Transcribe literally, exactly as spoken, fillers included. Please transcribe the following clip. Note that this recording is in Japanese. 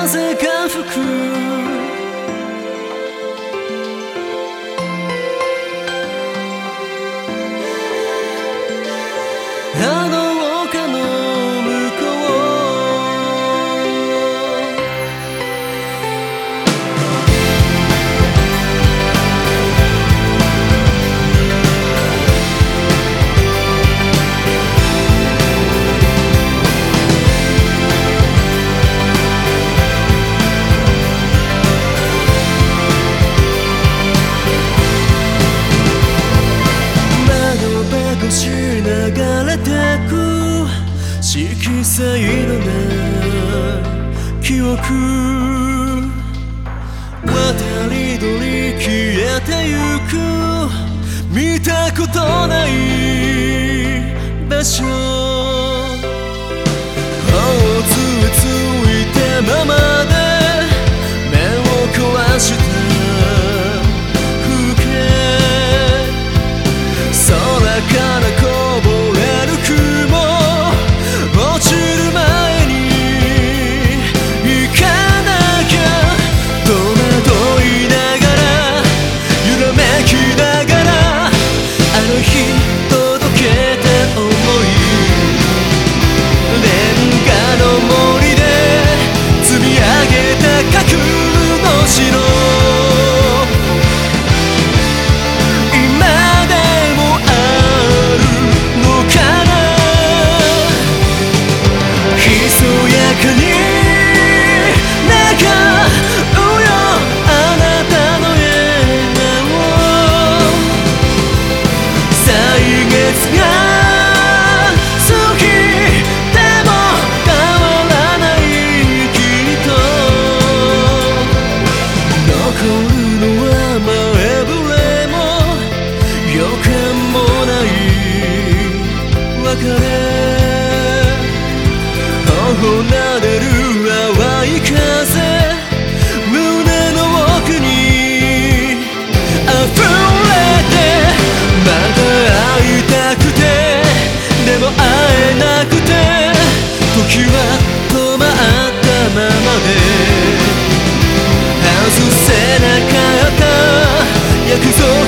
風が吹くあの丘の向こ流れてく色彩のない記憶渡り鳥消えてゆく見たことない場所頬ついついてままで目を壊した風景空からこぼれる雲落ちる前に行かなきゃ戸惑いながら揺らめきながらあの日届けた想いレンガの森で積み上げた架空の城頬なでる淡い風胸の奥に溢れてまだ会いたくてでも会えなくて時は止まったままで外せなかった約束